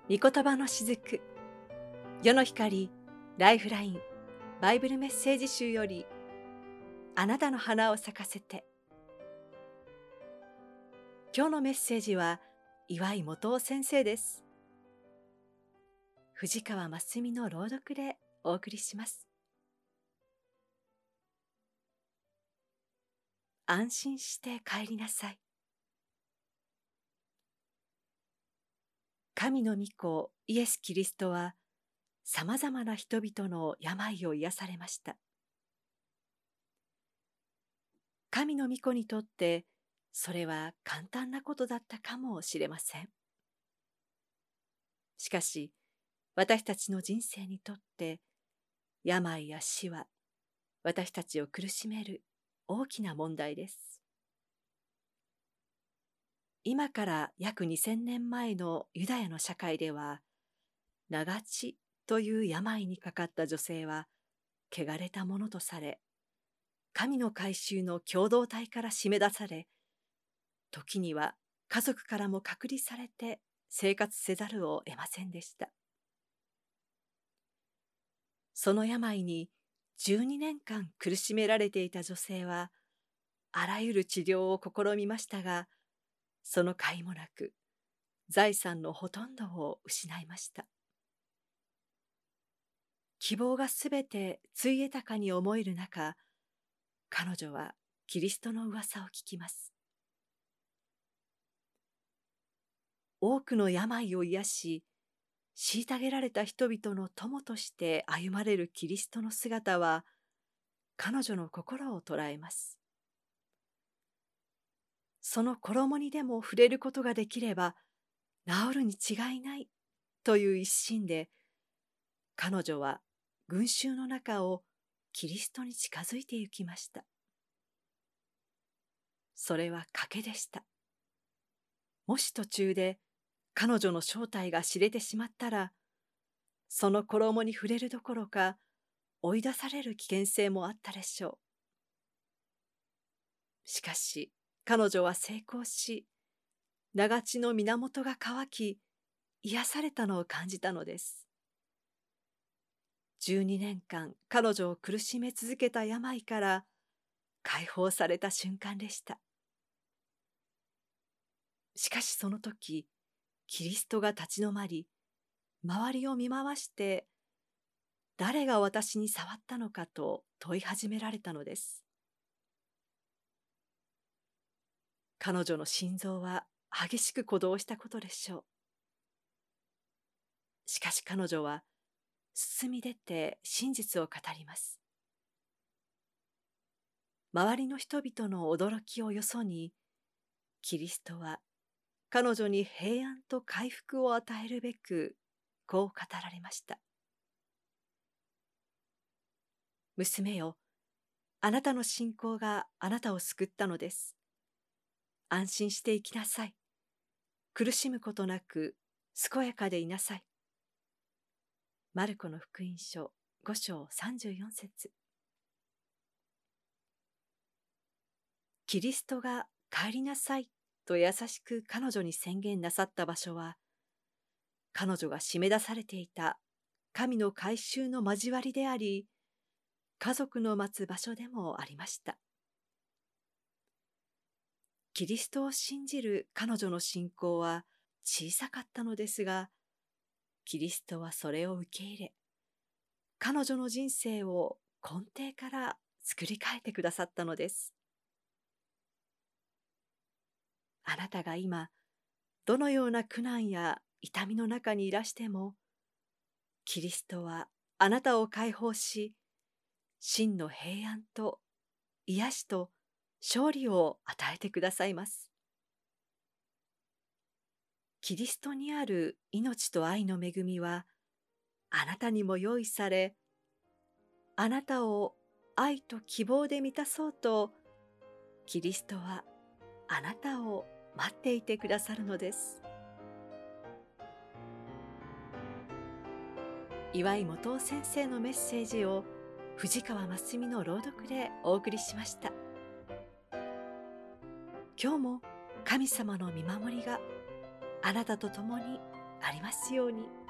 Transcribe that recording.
御言葉のしずく、世の光ライフラインバイブルメッセージ集より、あなたの花を咲かせて。今日のメッセージは岩井元夫先生です。藤川真澄の朗読でお送りします。安心して帰りなさい。神の御子イエス・キリストはさまざまな人々の病を癒されました。神の御子にとってそれは簡単なことだったかもしれません。しかし私たちの人生にとって病や死は私たちを苦しめる大きな問題です。今から約2000年前のユダヤの社会では、長血という病にかかった女性は汚れたものとされ、神の改宗の共同体から締め出され、時には家族からも隔離されて生活せざるを得ませんでした。その病に12年間苦しめられていた女性は、あらゆる治療を試みましたが、その甲斐もなく、財産のほとんどを失いました。希望がすべてついえたかに思える中、彼女はキリストの噂を聞きます。多くの病を癒し、虐げられた人々の友として歩まれるキリストの姿は、彼女の心を捉えます。その衣にでも触れることができれば、治るに違いないという一心で、彼女は群衆の中をキリストに近づいて行きました。それは賭けでした。もし途中で彼女の正体が知れてしまったら、その衣に触れるどころか追い出される危険性もあったでしょう。しかし彼女は成功し、長血の源が乾き、癒されたのを感じたのです。12年間彼女を苦しめ続けた病から解放された瞬間でした。しかしその時、キリストが立ち止まり、周りを見回して、誰が私に触ったのかと問い始められたのです。彼女の心臓は激しく鼓動したことでしょう。しかし彼女は進み出て真実を語ります。周りの人々の驚きをよそに、キリストは彼女に平安と回復を与えるべく、こう語られました。娘よ、あなたの信仰があなたを救ったのです。安心して生きなさい。苦しむことなく、健やかでいなさい。マルコの福音書5章34節。キリストが帰りなさいと優しく彼女に宣言なさった場所は、彼女が締め出されていた神の改宗の交わりであり、家族の待つ場所でもありました。キリストを信じる彼女の信仰は小さかったのですが、キリストはそれを受け入れ、彼女の人生を根底から作り変えてくださったのです。あなたが今、どのような苦難や痛みの中にいらしても、キリストはあなたを解放し、真の平安と癒しと勝利を与えてくださいます。キリストにある命と愛の恵みはあなたにも用意され、あなたを愛と希望で満たそうと、キリストはあなたを待っていてくださるのです。岩井元夫先生のメッセージを藤川真澄の朗読でお送りしました。今日も神様の見守りがあなたと共にありますように。